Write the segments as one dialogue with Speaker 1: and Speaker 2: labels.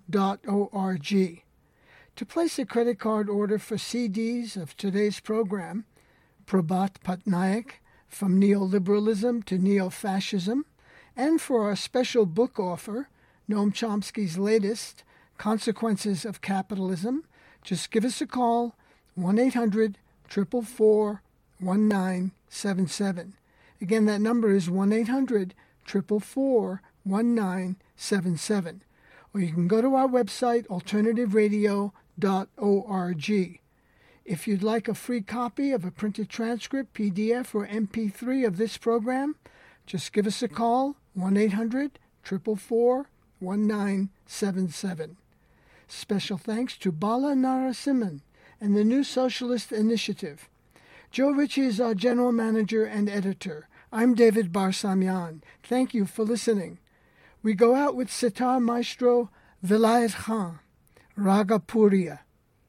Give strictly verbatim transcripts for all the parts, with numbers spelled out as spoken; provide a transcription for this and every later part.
Speaker 1: dot org. To place a credit card order for C Ds of today's program, Prabhat Patnaik, From Neoliberalism to Neo-Fascism, and for our special book offer, Noam Chomsky's latest, Consequences of Capitalism, just give us a call, one eight hundred, four four four, one nine seven seven. Again, that number is one eight hundred, four four four, one nine seven seven. Or you can go to our website, alternative radio dot org. If you'd like a free copy of a printed transcript, P D F, or M P three of this program, just give us a call, one eight hundred, four four four, one nine seven seven. Special thanks to Bala Narasimhan and the New Socialist Initiative. Joe Ritchie is our general manager and editor. I'm David Barsamian. Thank you for listening. We go out with sitar maestro Vilayat Khan, Raga Puriya.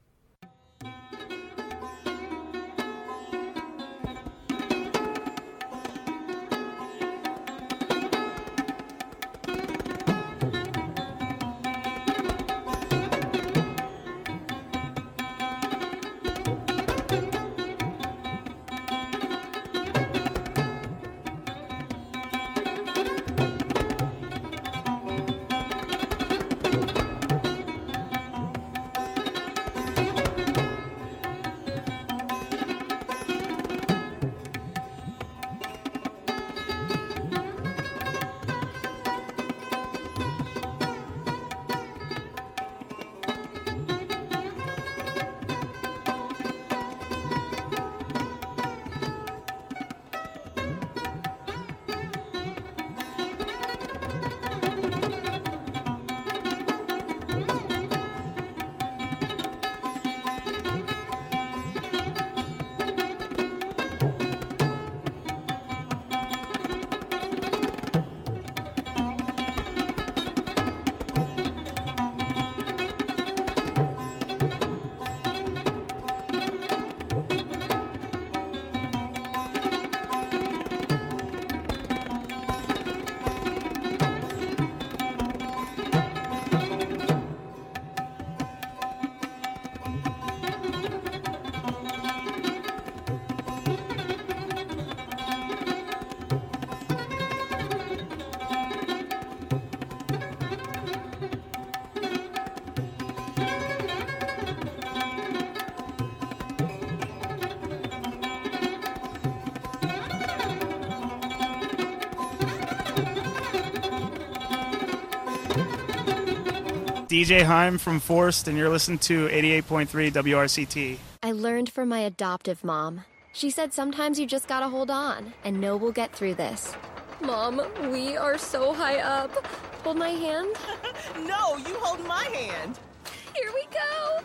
Speaker 2: D J Heim from Forced, and you're listening to eighty-eight point three W R C T.
Speaker 3: I learned from my adoptive mom. She said sometimes you just gotta hold on and know we'll get through this. Mom, we are so high up. Hold my hand.
Speaker 4: No, you hold my hand.
Speaker 3: Here we go.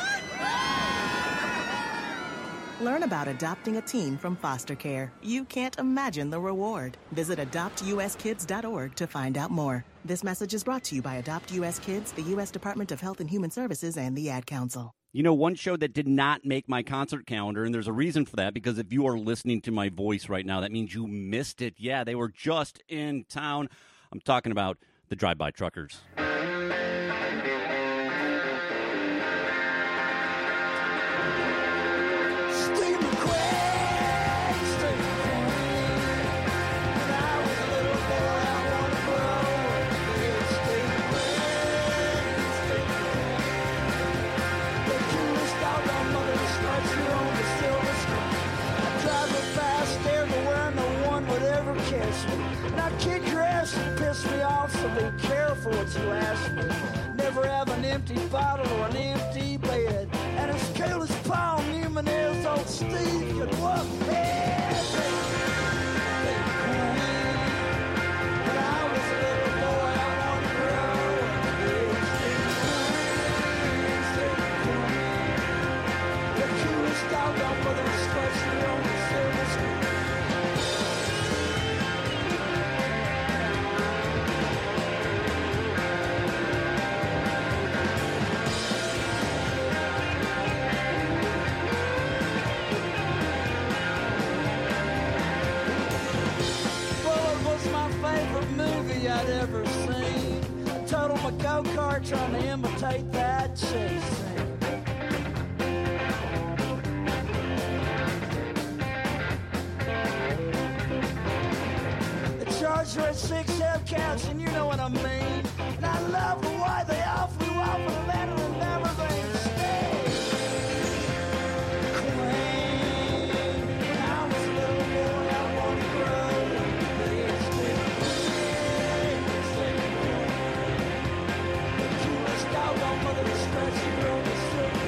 Speaker 4: Learn about adopting a teen from foster care. You can't imagine the reward. Visit adopt u s kids dot org to find out more. This message is brought to you by Adopt U S Kids, the U S Department of Health and Human Services, and the Ad Council.
Speaker 5: You know, one show that did not make my concert calendar, and there's a reason for that, because if you are listening to my voice right now, that means you missed it. Yeah, they were just in town. I'm talking about the Drive-By Truckers.
Speaker 6: Be careful what you ask me. Never have an empty bottle or an empty bed. And as cool as Paul Newman is, old Steve could walk head. When I was a little boy, I wanted to grow. The coolest dog on mother scratched me on the silver screen. go-kart trying to imitate that chase. Charged her at six step counts, and you know what I mean. And I love the way they all flew off and landed and everything stayed. Queen, when I was a little boy, I wanted to grow. It's the coolest doggone mother to stretch you on the streets.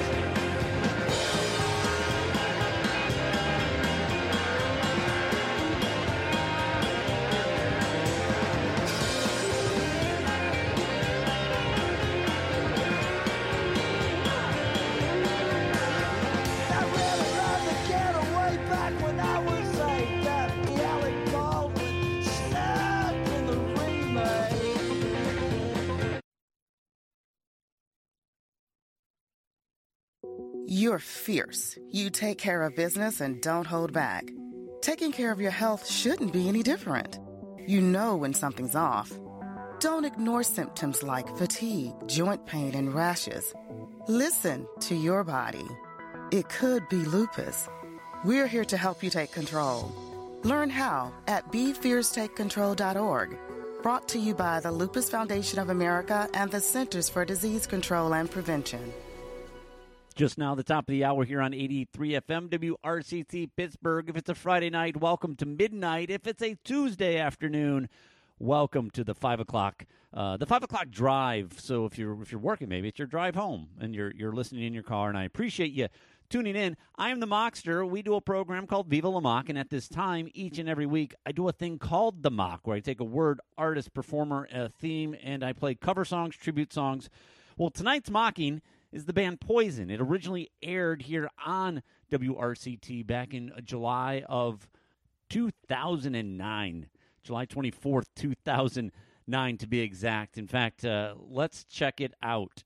Speaker 7: You're fierce. You take care of business and don't hold back. Taking care of your health shouldn't be any different. You know when something's off. Don't ignore symptoms like fatigue, joint pain, and rashes. Listen to your body. It could be lupus. We're here to help you take control. Learn how at be fierce take control dot org. Brought to you by the Lupus Foundation of America and the Centers for Disease Control and Prevention.
Speaker 5: Just now, the top of the hour here on eighty-three F M, W R C C Pittsburgh. If it's a Friday night, welcome to midnight. If it's a Tuesday afternoon, welcome to the five o'clock, uh, the five o'clock drive. So if you're if you're working, maybe it's your drive home and you're you're listening in your car. And I appreciate you tuning in. I am the Mockster. We do a program called Viva La Mock, and at this time, each and every week, I do a thing called the Mock, where I take a word, artist, performer, a theme, and I play cover songs, tribute songs. Well, tonight's mocking is the band Poison. It originally aired here on W R C T back in July of two thousand nine. July twenty-fourth, two thousand nine to be exact. In fact, uh, let's check it out.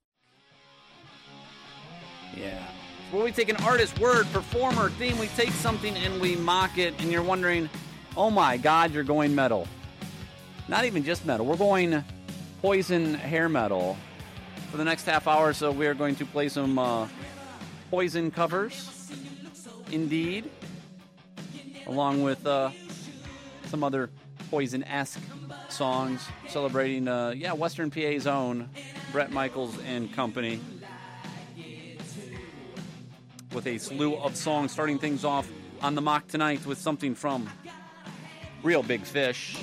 Speaker 5: Yeah. Well, we take an artist, word, performer, theme, we take something and we mock it, and you're wondering, oh my God, you're going metal. Not even just metal. We're going Poison hair metal. For the next half hour or so, we are going to play some uh, Poison covers, indeed, along with uh, some other Poison-esque songs celebrating, uh, yeah, Western P A's own Bret Michaels and company, with a slew of songs, starting things off on the mock tonight with something from Real Big Fish.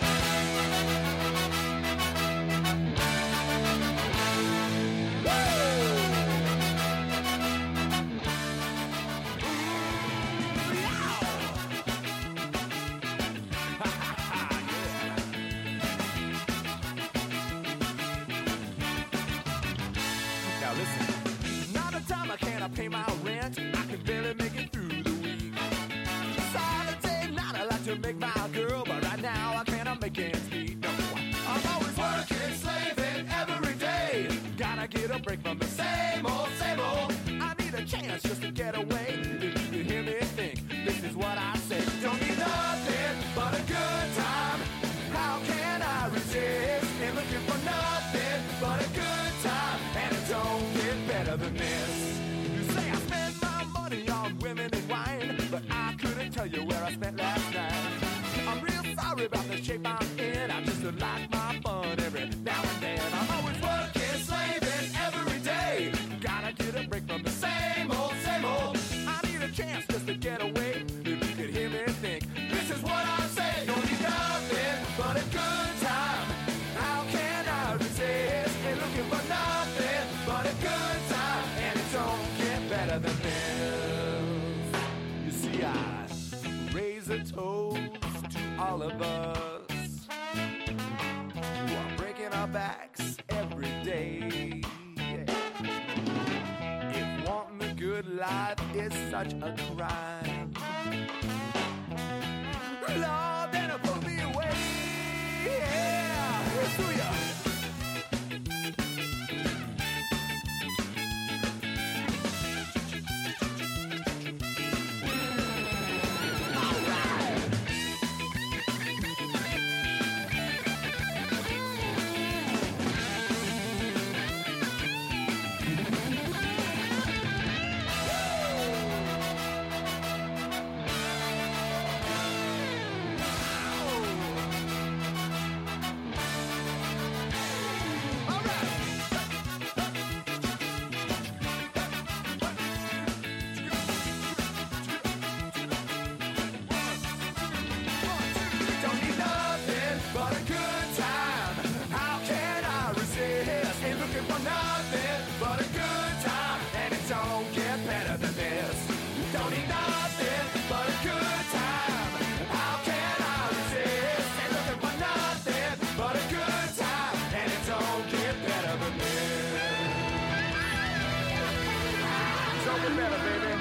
Speaker 6: it better, baby.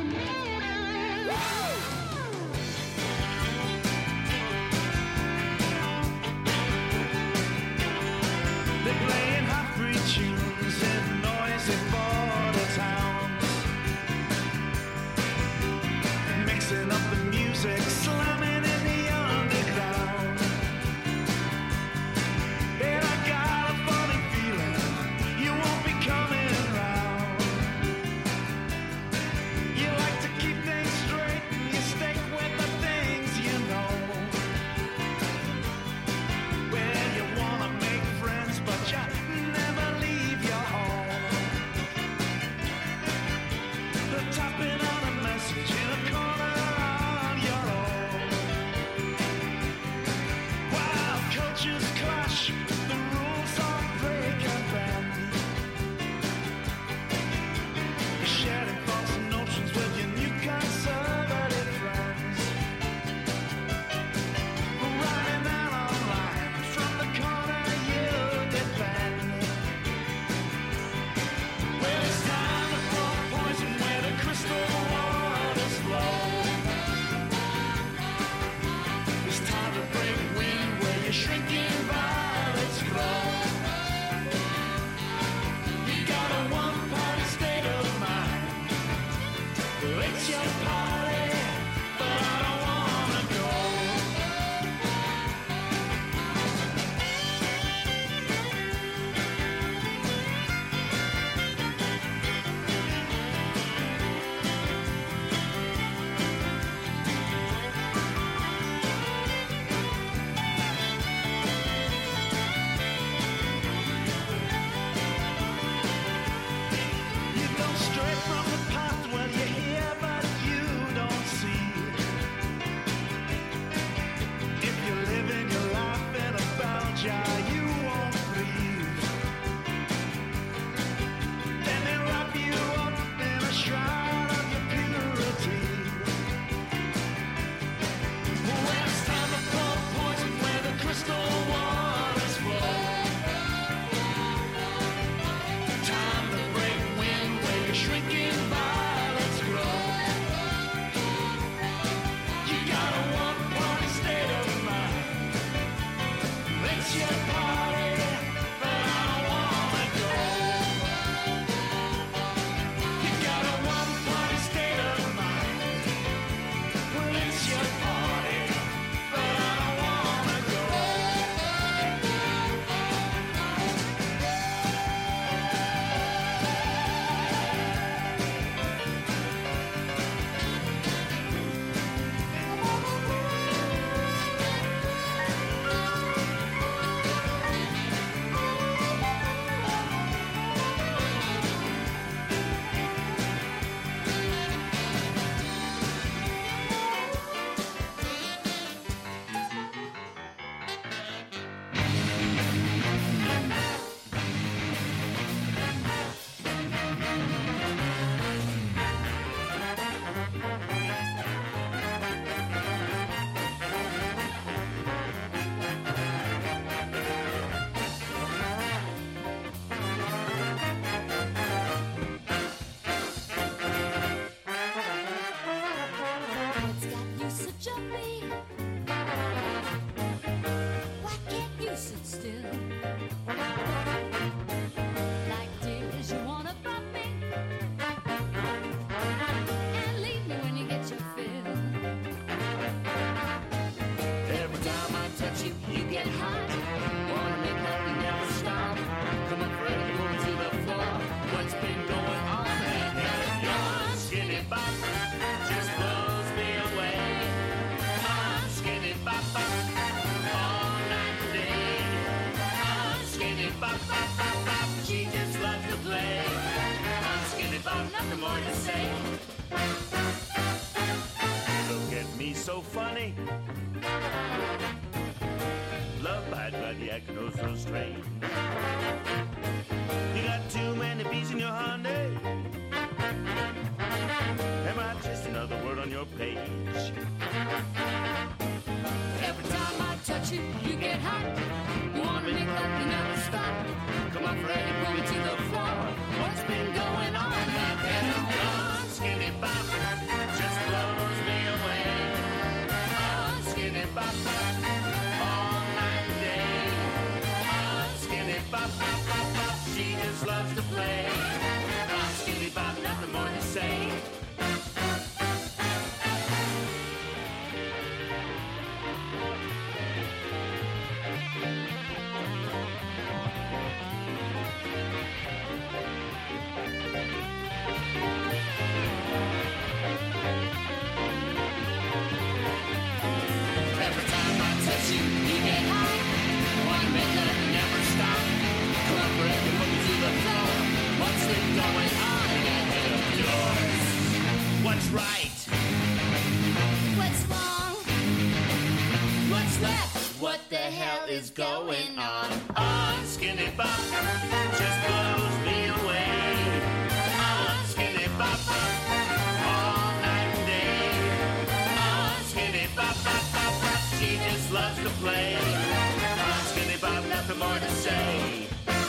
Speaker 8: They're playing hot-free tunes in noisy border towns, mixing up the music, slamming in the underground. And I got a funny feeling you won't be coming around. You like to keep things straight and you stick with the things you know. Well, you wanna make friends, but you never leave your home. They're typing out a message in a corner on your own. While cultures clash, the rules all break and bend. You're sharing false notions with your new conservative friends. Writing out online from the corner you defend. Well, it's time to pour poison where the crystal waters flow. It's time to break wind where your shrinking violets grow. You got a one-party state of mind. Well, it's your party, but I don't wanna go. You go straight from the path where you hear but you don't see. If you're living your life in a bell jar, you won't breathe. Then they wrap you up in a shroud of your purity. Well, it's time to pour poison where the crystal waters flow. Time to break wind where your shrinking violets grow. You got a one-party state of mind. It's your party, but I don't wanna go. You got a one-party state of mind. Well, it's your party, but I don't wanna go.
Speaker 9: What's got you so jumpy? Why can't you sit still? Like tears, you wanna bump me and leave me when you get your fill. Every time I touch you, you get hot. Wanna make love, you never stop. Come on, Freddy, move to the floor. What's been going on in here? Your skinny bop just blows me away. I'm skinny bop bop all night and day. I'm skinny bop bop bop bop. She just loves to play. I'm skinny bop, nothing more to say.
Speaker 8: Look at me so funny. Love bite, but the act goes so strange. You got too many bees in your honey. Am I just another word on your page?
Speaker 9: Every time I touch you, you get hot. You wanna make love, you never stop. Come on, Freddy, pull me to the floor. What's been going on out there? I'm is going on. On Skinny Bop just blows me away. On Skinny Bop all night and day. On Skinny Bop, bop, bop, bop, she just loves to play. On Skinny Bop, nothing more to say.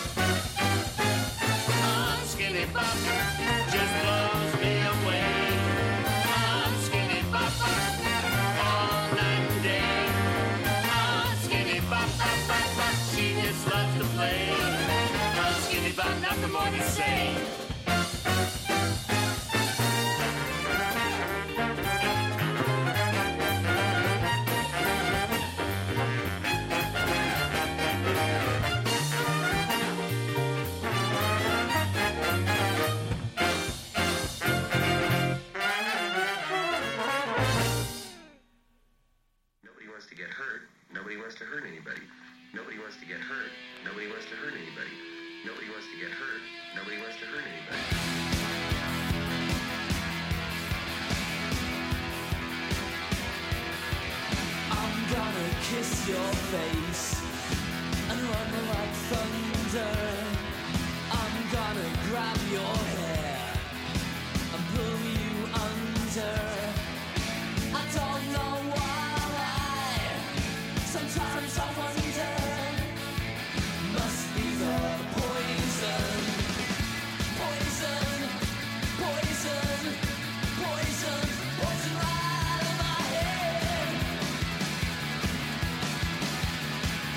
Speaker 9: On Skinny Bop just blows me away. On Skinny Bop all night and day. On Skinny Bop, bop, bop, bop, she just loves to play. On Skinny Bop, nothing more to say.
Speaker 10: Nobody wants to get hurt. Nobody wants to hurt anybody. Nobody wants to get hurt. Nobody wants to hurt anybody. Nobody wants to get hurt. Nobody wants to hurt anybody.
Speaker 8: I'm gonna kiss your face and run like thunder. I'm gonna grab your hair and pull you under. I don't know why. Sometimes I wonder. Must be the poison. Poison. Poison. Poison. Poison right in my head.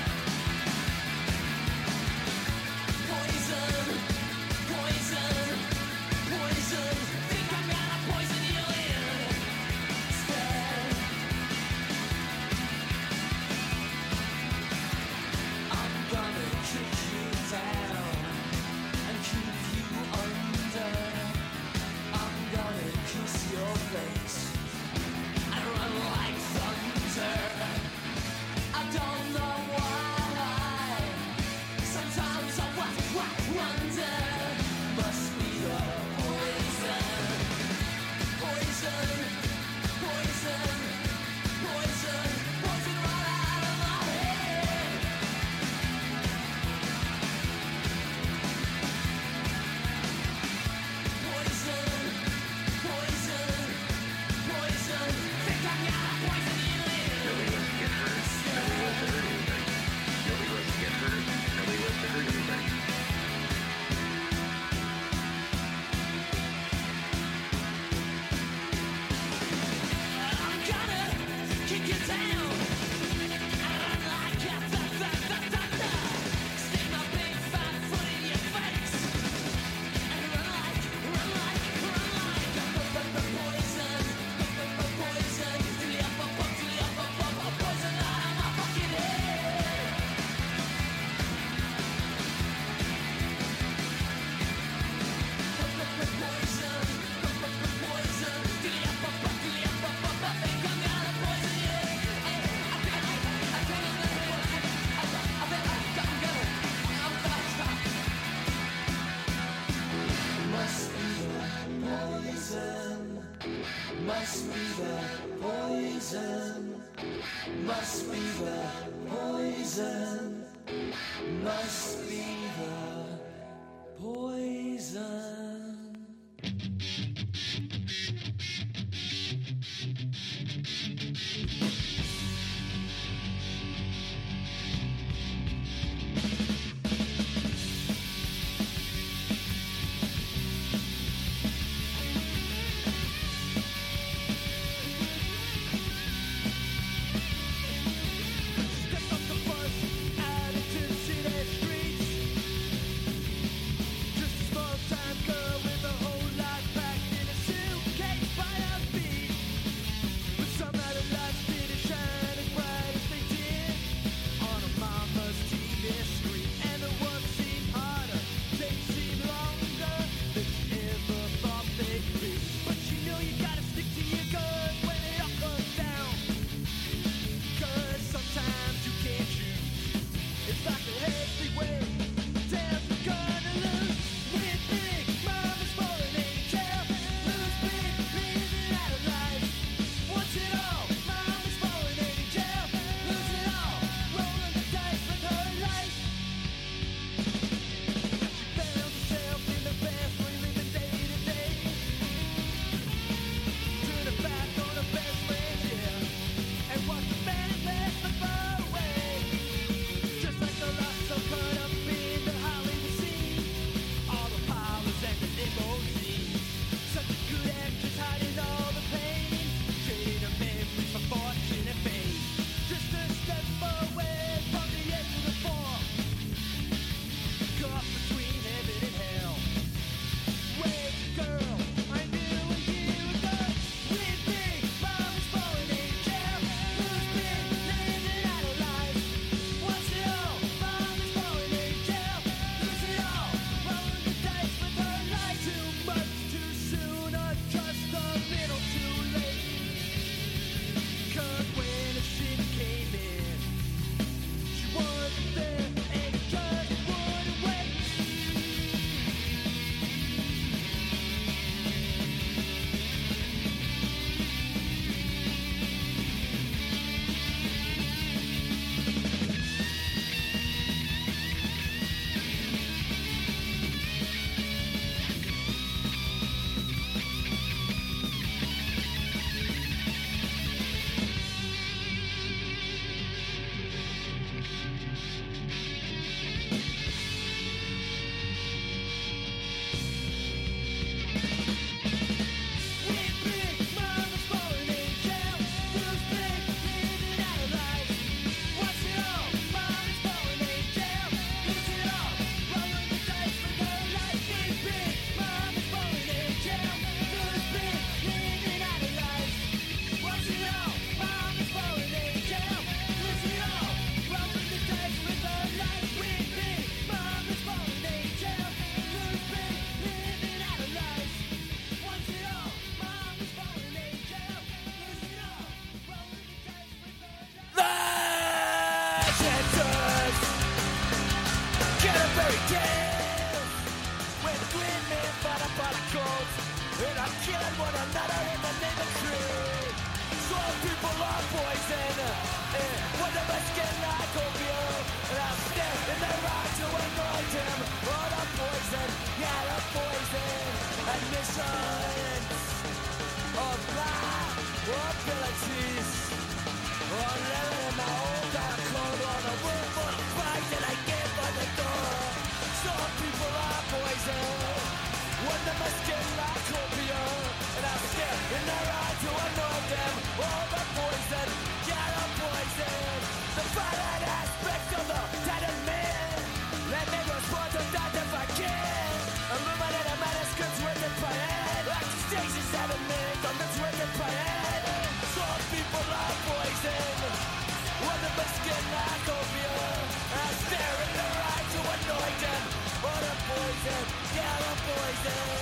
Speaker 6: people are poison. Eh, One of us get like opium, and I stare in their eyes to anoint him. Oh, the poison, yeah, the poison. Admissions of my abilities. Oh, living in my own dark clothes on a room full of fight that I give on the door. Some people are poison. One of us get like opium, and I stare in their eyes to anoint them. Oh, the poison, yeah, the poison. The violent aspects of the tattered man. Let me respond to that if I can. Illuminated manuscripts written by hand. Accusations seven minutes on this written by hand. Some people are poison. One of us get like opium, and I stare in their eyes to anoint them. Oh, the poison, yeah, the poison.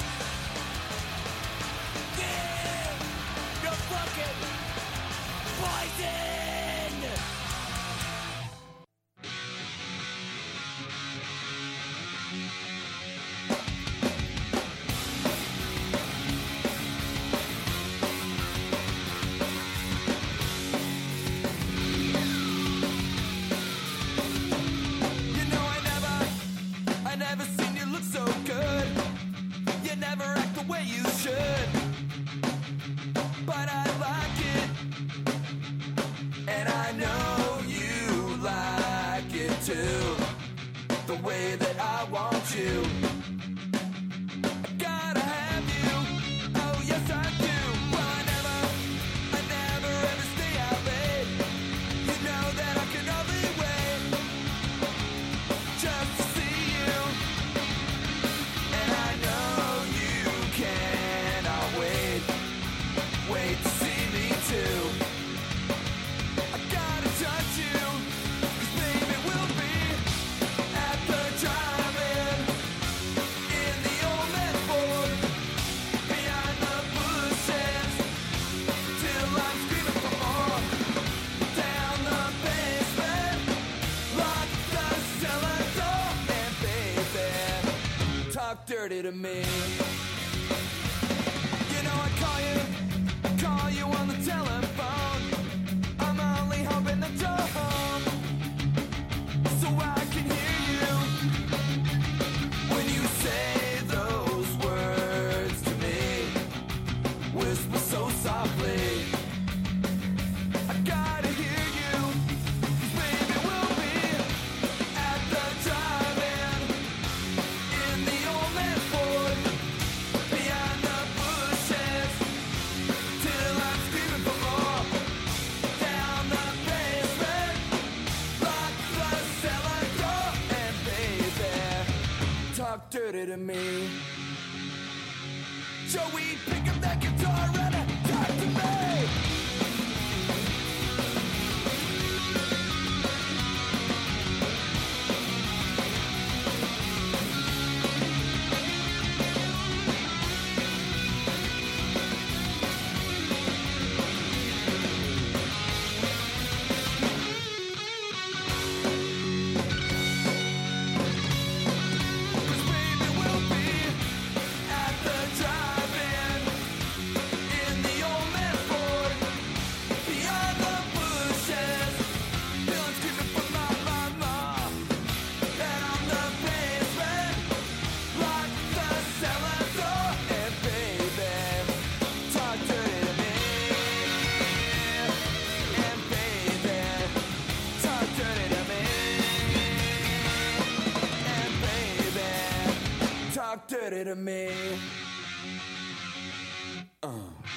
Speaker 6: Yeah, you're fucking poison. You know I never, I never seen you look so good. You never act the way you should. But I like it, and I know you like it too. The way that I want you. I gotta have you. Oh yes I do. Well I never, I never ever stay out late. You know that I can only wait just to see you. And I know you cannot wait. Wait to see me too. I gotta touch you, 'cause baby we'll be at the drive-in in the old man Ford, behind the bushes, till I'm screaming for more. Down the basement, lock the cellar door, and baby, talk dirty to me. You know I call you, call you on the telephone. I'm only hoping that you're home, so I can hear you when you say those words to me. Whisper so softly. I gotta hear you, 'cause baby we'll be at the drive-in in the old man Ford, behind the bushes, till I'm screaming for more. Down the basement, lock the cellar door, and baby, talk dirty to me. Joey, pick up that guitar and talk to me. Dirty to me. Uh.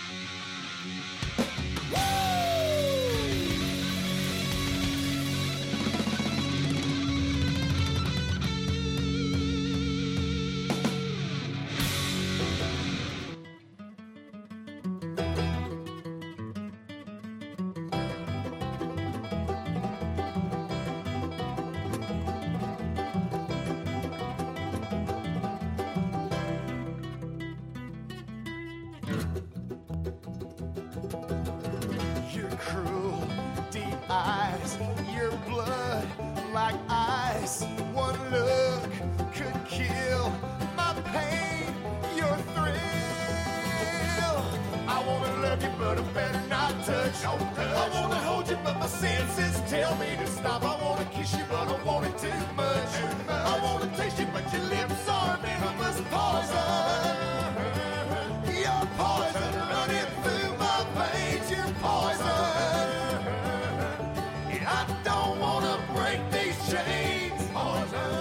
Speaker 11: eyes, your blood like ice. One look could kill my pain, your thrill. I wanna love you, but I better not not touch. I wanna hold you, but my senses tell me to stop. I wanna kiss you, but I want it too much. I wanna taste you, but your lips are venomous poison. You're poison running through my veins. You're poison. I don't wanna break these chains. Poison.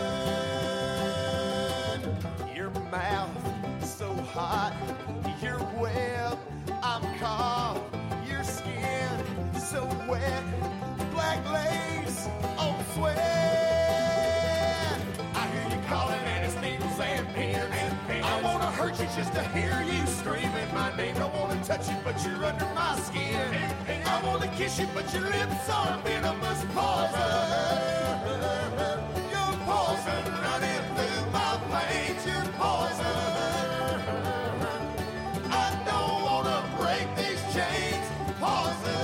Speaker 11: Your mouth so hot. Your web, I'm caught. Your skin so wet. Black lace on sweat. I hear you calling and it's needles and pins. I wanna hurt you just to hear you screaming my name. I wanna touch you, but you're under my skin. I wanna kiss you, but your lips are venomous poison. You're poison running through my veins. You're poison. I don't wanna break these chains. Poison.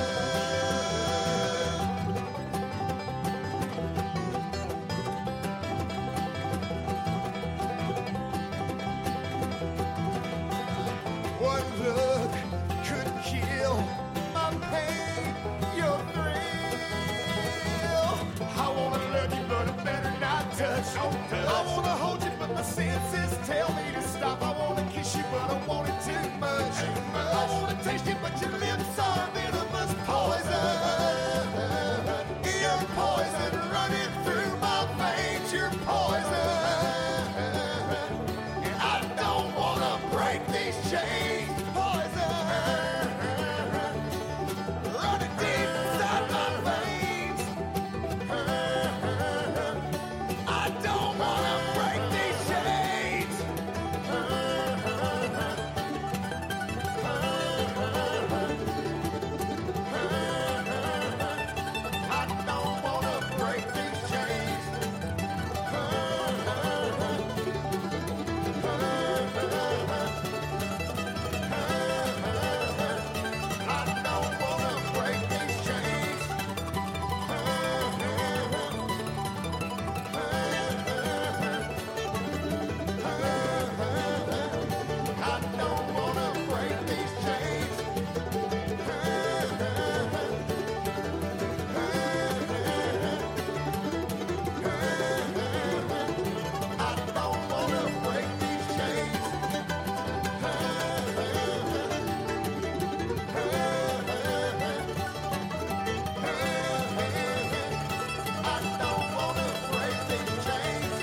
Speaker 11: One look could kill my pain, your thrill. I wanna love you, but I better not touch. I wanna hold you, but my senses tell me to stop. I wanna kiss you, but I want it too much. I wanna taste you, but your lips are venomous poison. You're poison running through my veins. You're poison. I don't wanna break these chains. Poison. Running deep inside my veins. I don't wanna break these chains. I don't wanna break these chains. I don't wanna break these chains. I don't wanna break these chains. I don't wanna break these chains. I don't wanna break these chains.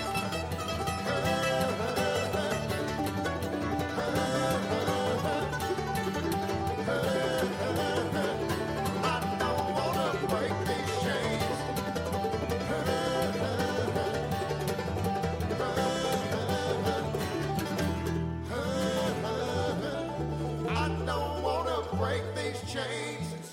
Speaker 11: I don't wanna break these chains. I don't wanna break these chains.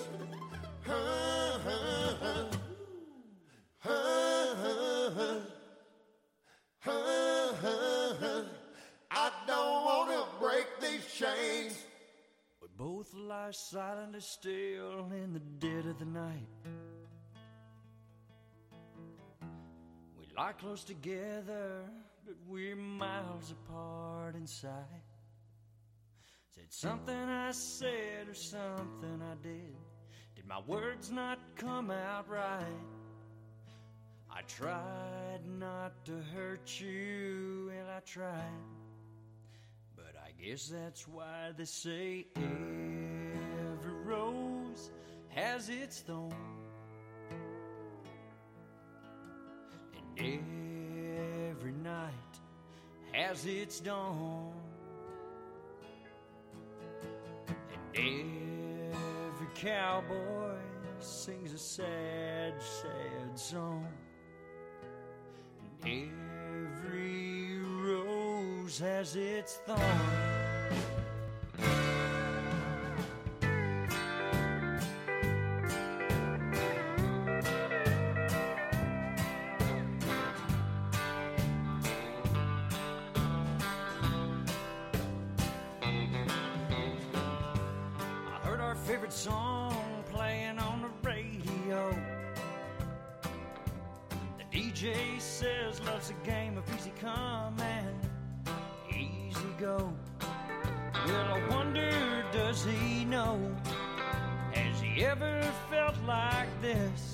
Speaker 11: I don't wanna break these chains.
Speaker 8: We both lie silent and still in the dead of the night. We lie close together, but we're miles apart inside. Said something I said or something I did. Did my words not come out right? I tried not to hurt you, and I tried. But I guess that's why they say every rose has its thorn, and every night has its dawn, and every cowboy sings a sad, sad song, and every rose has its thorn. Favorite song playing on the radio. The D J says love's a game of easy come and easy go. Well, I wonder, does he know? Has he ever felt like this,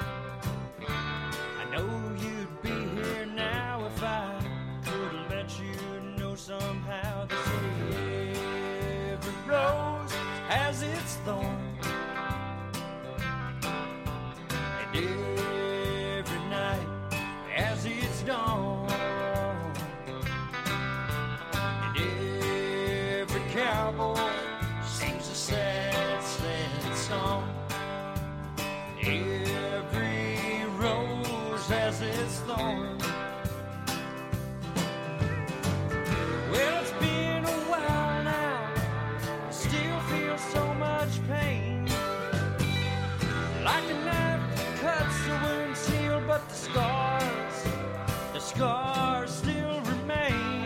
Speaker 8: I know you'd be here now if I could let you know somehow. They say every rose has its thorn, and every night has its dawn, and every cowboy sings a sad, sad song. Every rose has its thorn. Well, it's been a while now, I still feel so much pain. Like a knife cuts the wound seal, but the scars, the scars still remain.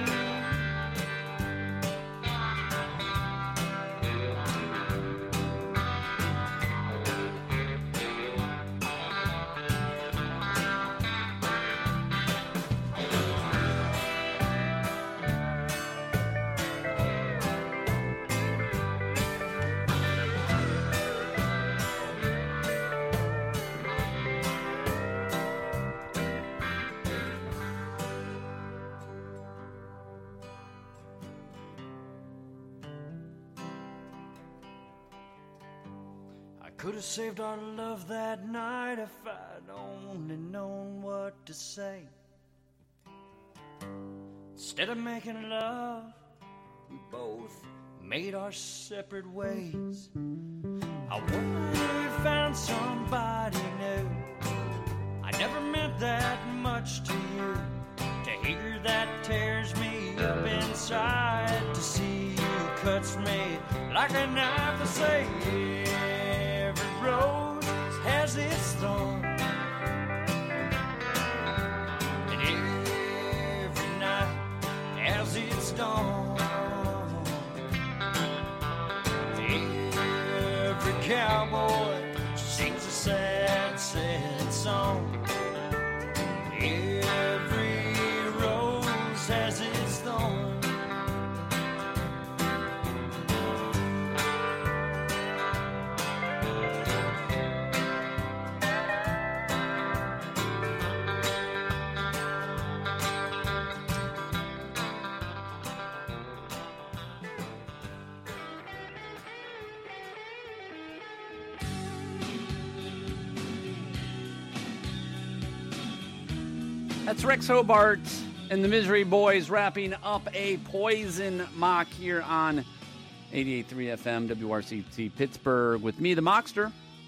Speaker 8: Could have saved our love that night if I'd only known what to say. Instead of making love, we both made our separate ways. I wonder if we found somebody new. I never meant that much to you. To hear that tears me up inside. To see you cuts me like a knife. To say every rose has its thorn, and every night has its dawn. Every cowboy sings a sad, sad song. Every rose has its thorn.
Speaker 5: That's Rex Hobart and the Misery Boys wrapping up a Poison mock here on eighty-eight point three F M W R C T Pittsburgh with me, the Mockster.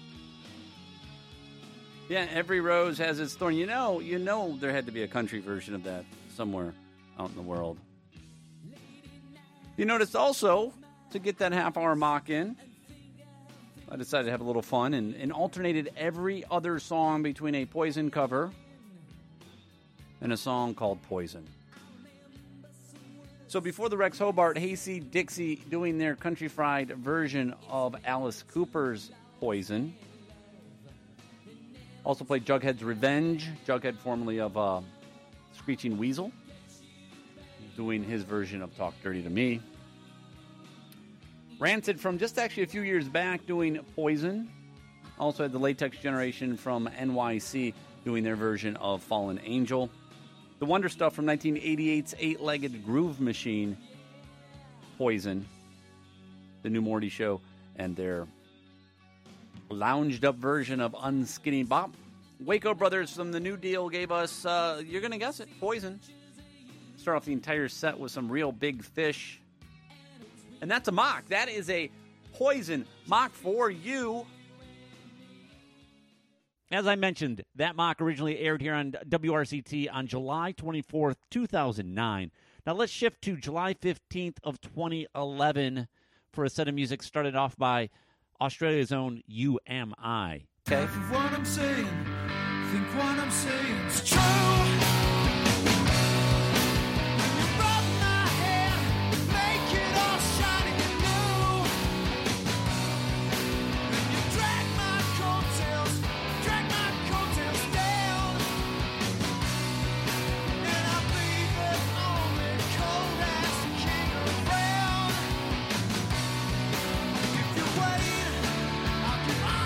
Speaker 5: Yeah, every rose has its thorn. You know, you know there had to be a country version of that somewhere out in the world. You noticed also, to get that half-hour mock in, I decided to have a little fun and, and alternated every other song between a Poison cover and a song called Poison. So before the Rex Hobart, Hasty Dixie doing their country fried version of Alice Cooper's Poison. Also played Jughead's Revenge, Jughead formerly of uh, Screeching Weasel, doing his version of Talk Dirty to Me. Rancid from just actually a few years back doing Poison. Also had the Latex Generation from N Y C doing their version of Fallen Angel. The Wonder Stuff from nineteen eighty-eight's Eight-Legged Groove Machine, Poison. The New Morty Show and their lounged-up version of Unskinny Bop. Waco Brothers from the New Deal gave us, uh, you're going to guess it, Poison. Start off the entire set with some Real Big Fish. And that's a mock. That is a Poison mock for you.
Speaker 12: As I mentioned, that mock originally aired here on W R C T on July twenty-fourth, two thousand nine. Now let's shift to July fifteenth of twenty eleven for a set of music started off by Australia's own U M I.
Speaker 5: Okay.
Speaker 6: If what I'm saying, think what I'm saying is true. I'll give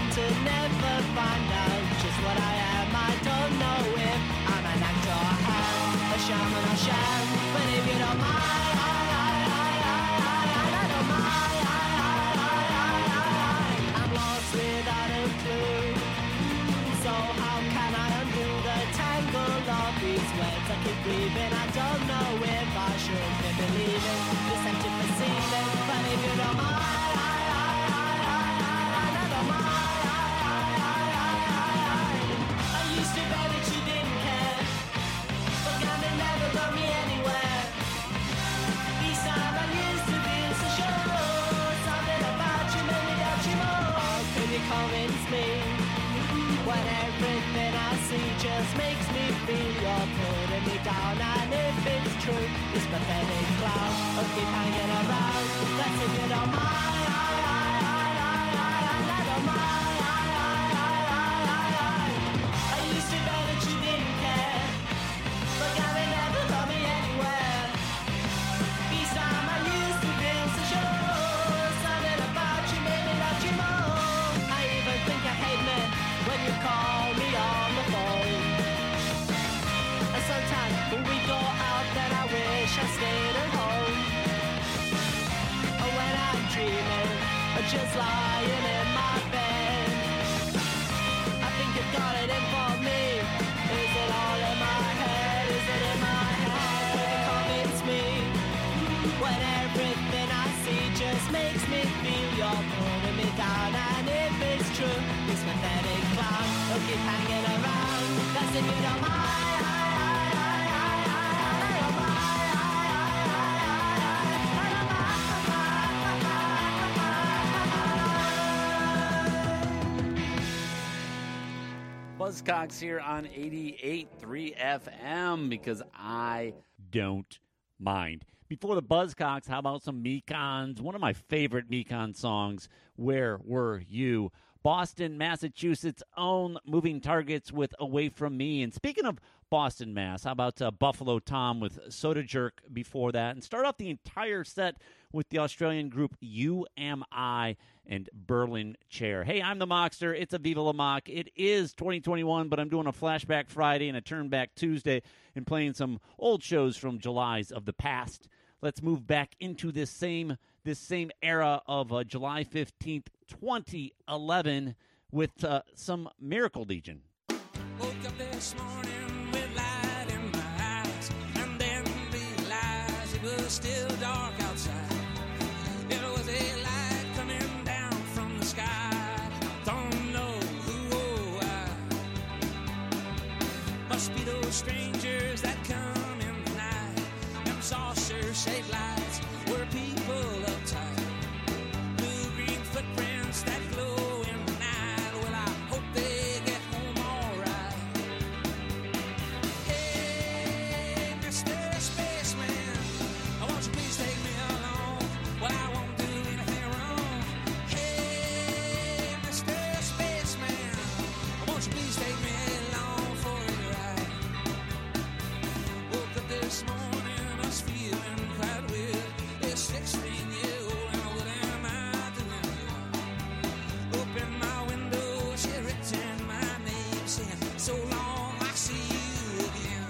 Speaker 6: seem to never find out just what I am. I don't know if I'm an actor or am a shaman or sham, but if you don't mind, I, I, I, I, I, I don't mind. I, I, I, I, I, I'm lost without a clue. So how can I undo the tangle of these words? I keep breathing. I don't know if I should be believing this empty perceiving, but if you don't mind, I, I, I, I, I don't mind. I used to bet that you didn't care, but God they never got me anywhere. These times I used to be so sure. Something about you made me doubt you more. Can you convince me? When everything I see just makes me feel you're putting me down. And if it's true, this pathetic cloud will keep hanging around. That's if you don't mind. I, I, I, I, I, I don't mind. I, I, I, I, I, I used to know that you didn't care, but God, they never got me anywhere. Each time I used to feel so sure. Something about you made me love you more. I even think I hate me when you call me on the phone. And sometimes when we go out, then I wish I stayed at home. Or when I'm dreaming, or just lying in my bed, I think you've got it in for me. Is it all in my head? Is it in my head? It convince me when everything I see just makes me feel you're pulling me down. And if it's true, this pathetic clown will keep hanging around. That's if you don't mind.
Speaker 12: Buzzcocks here on eighty-eight point three F M because I don't mind. Before the Buzzcocks, how about some Mekons? One of my favorite Mekon songs, Where Were You? Boston, Massachusetts' own Moving Targets with Away From Me. And speaking of Boston, Mass, how about uh, Buffalo Tom with Soda Jerk before that? And start off the entire set with the Australian group U M I and Berlin Chair. Hey, I'm the Mockster. It's a Viva La Mock. It is twenty twenty-one, but I'm doing a Flashback Friday and a Turnback Tuesday and playing some old shows from Julys of the past. Let's move back into this same this same era of uh, July fifteenth, twenty eleven with uh, some Miracle Legion.
Speaker 13: Woke up this morning with light in my eyes and then realized it was still dark outside. There was a light coming down from the sky. Don't know who I. Must be those strangers that come in the night. Them saucer-shaped lights were people uptight. Blue-green footprints that glow in the night. Well, I hope they get home all right. Hey, Mister Spaceman, won't you please take me along? Well, I won't do anything wrong. Hey, Mister Spaceman, won't you please take me along for a ride? Woke up this morning, I was feeling quite weird. It's sixteen years old, and what am I doing here? Open my window, she written my name, saying, so long, I see you again.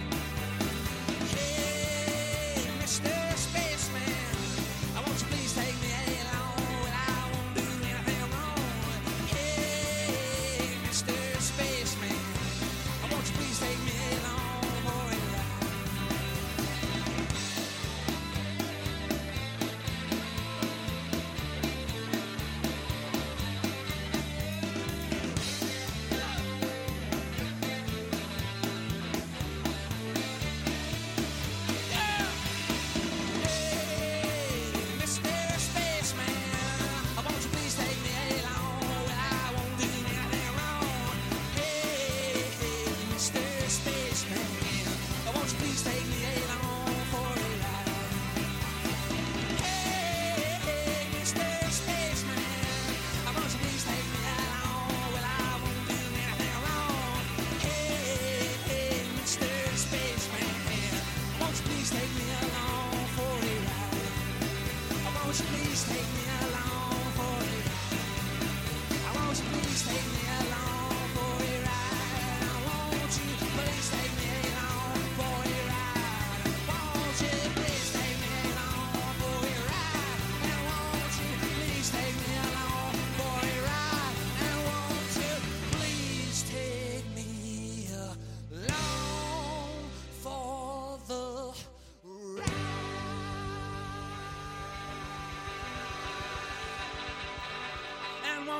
Speaker 13: Hey, Mister Spaceman, won't you please take me along? Well, I won't do anything wrong. Hey, Mister Spaceman, won't you please take me along for a ride? Mister Spaceman, won't you please take me along? Well, I won't do anything wrong. Hey, Mister Spaceman.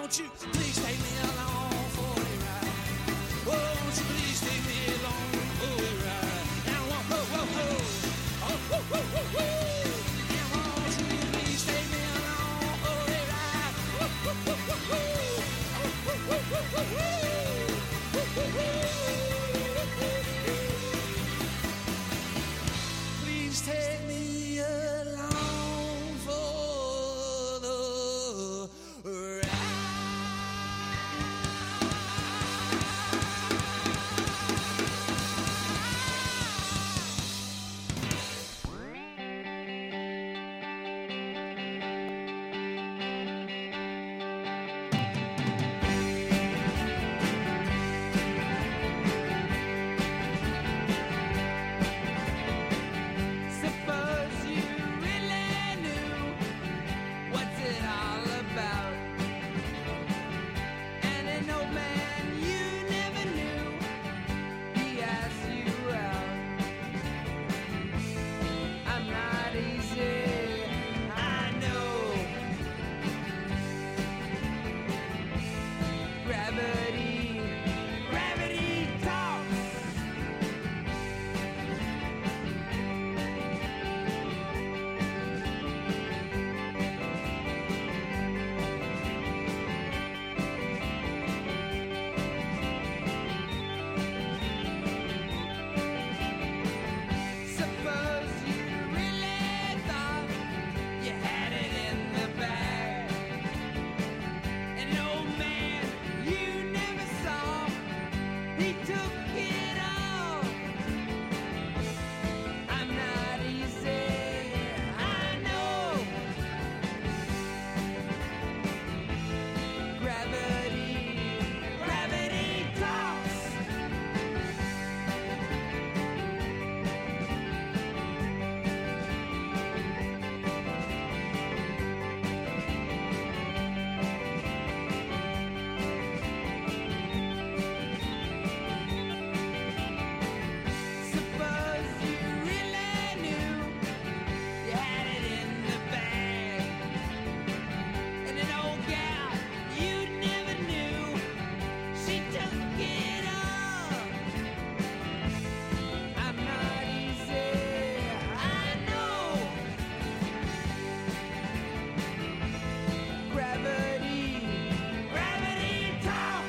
Speaker 13: won't you please take me along for a ride? Oh, won't you please take me along for a ride? Now, whoa, whoa, whoa, whoa. Oh, whoa, whoa, whoa, whoa. Now, won't you please take me along for a ride? Whoa, whoa, whoa, whoa, whoa. Oh, whoa, whoa, whoa, whoa, whoa. Whoa, whoa, whoa. Please take me along for the ride. Suppose you really knew what's it all about, and an old man you never knew, he asked you out. I'm not easy, I know. Gravity, gravity talks. Suppose you really thought you had it in the bag. An old man you never saw, he took it all. I'm not easy, I know. Gravity, gravity talks. Suppose you really knew you had it in the bag, and an old gal you never knew, she took it all. I'm not easy, I know. Gravity, gravity talks.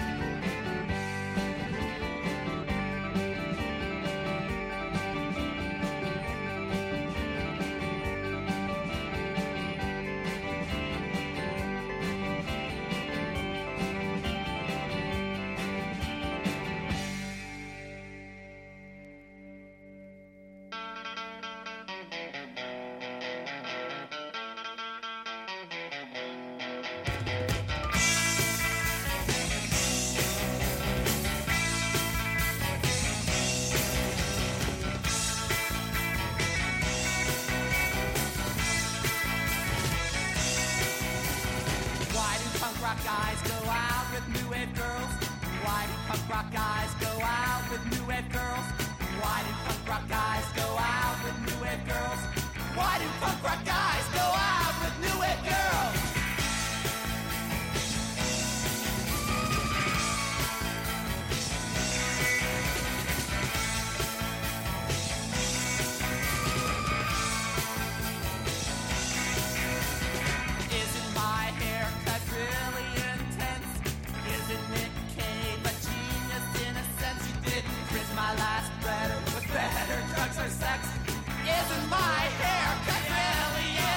Speaker 13: Why do punk rock guys go out with new wave girls? Why do punk rock guys go out with new wave girls? Why do punk rock guys go out with new wave girls? Why do punk rock guys go out with new wave girls? Isn't my haircut really intense? Isn't Nick Cave a genius in a sense? You didn't frizz my last letter with better drugs or sex. Isn't my haircut really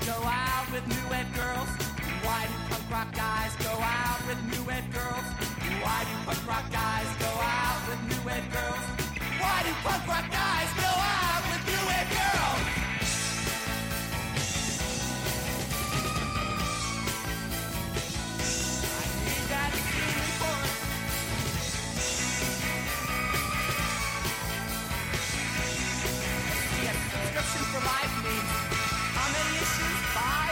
Speaker 6: go out with new wave girls? Why do punk rock guys go out with new wave girls? Why do punk rock guys go out with new wave girls? Why do punk rock guys go out with new wave girls? I need that team report. See, a subscription for life means how many issues? Five?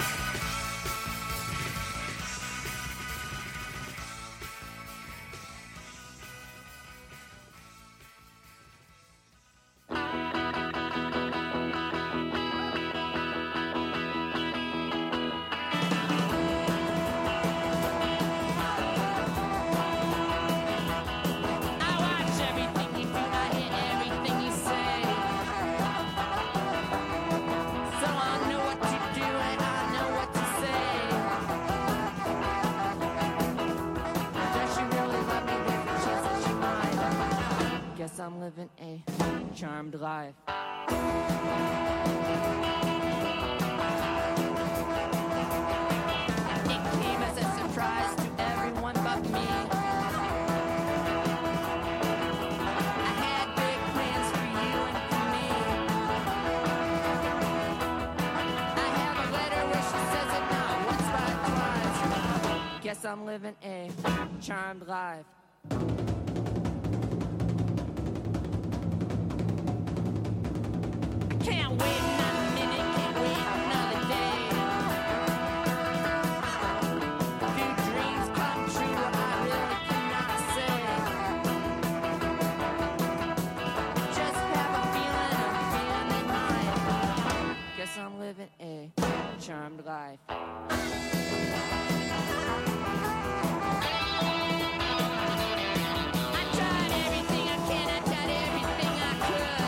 Speaker 6: I'm living a charmed life. It came as a surprise to everyone but me. I had big plans for you and for me. I have a letter where she says it not once but twice. Guess I'm living a charmed life. Can't wait another minute, can't wait another day. Do dreams come true? I really cannot say. Just have a feeling, I'm feeling mine. Guess I'm living a charmed life. I tried everything I can, I tried everything I could.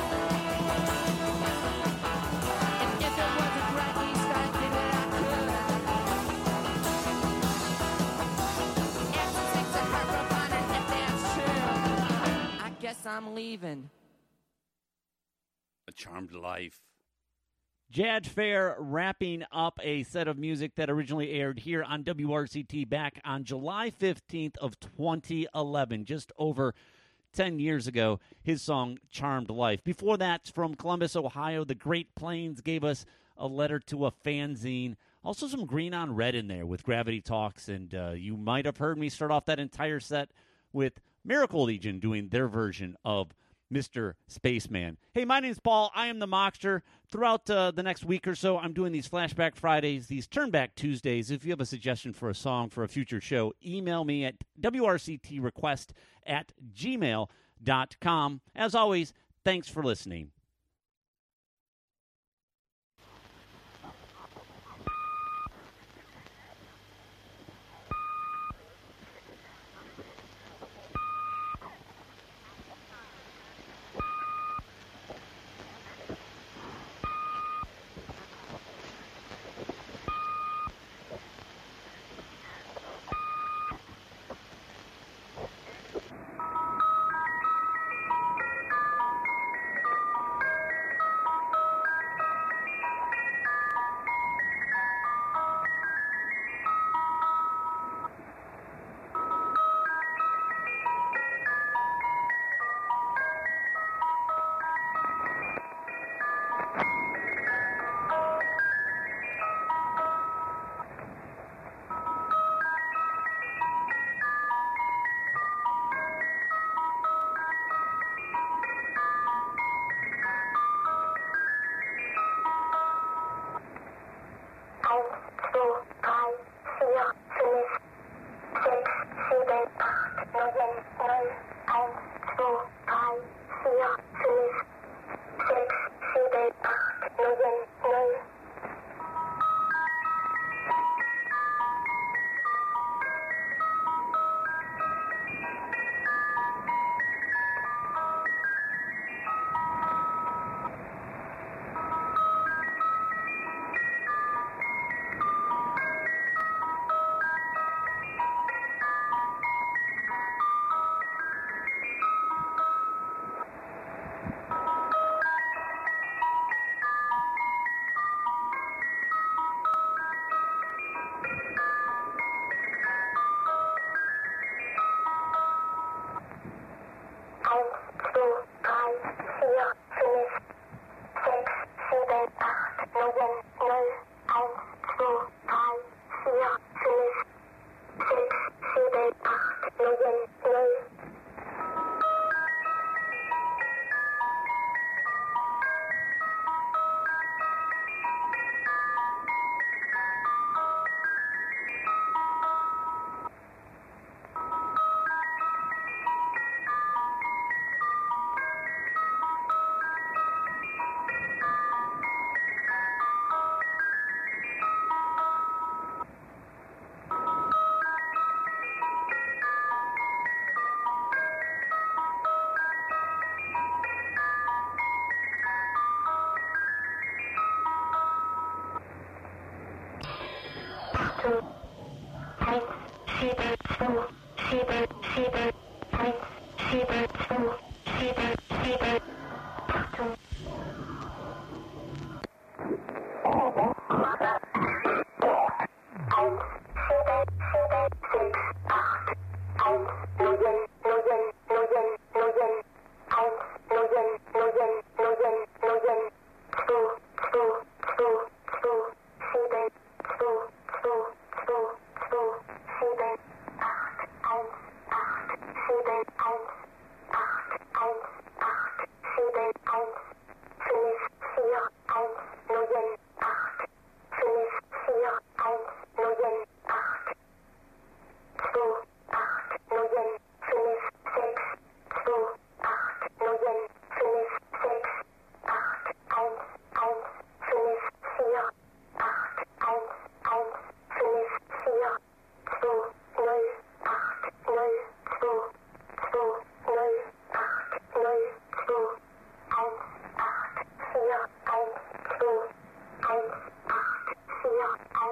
Speaker 6: I'm leaving.
Speaker 5: A charmed life.
Speaker 12: Jadge Fair wrapping up a set of music that originally aired here on W R C T back on July fifteenth of twenty eleven, just over ten years ago, his song Charmed Life. Before that, from Columbus, Ohio, the Great Plains gave us a letter to a fanzine. Also some Green on Red in there with Gravity Talks, and uh, you might have heard me start off that entire set with Miracle Legion doing their version of Mister Spaceman. Hey, my name's Paul. I am the Mockster. Throughout uh, the next week or so, I'm doing these Flashback Fridays, these Turnback Tuesdays. If you have a suggestion for a song for a future show, email me at W R C T request at gmail dot com. As always, thanks for listening.
Speaker 14: Ja.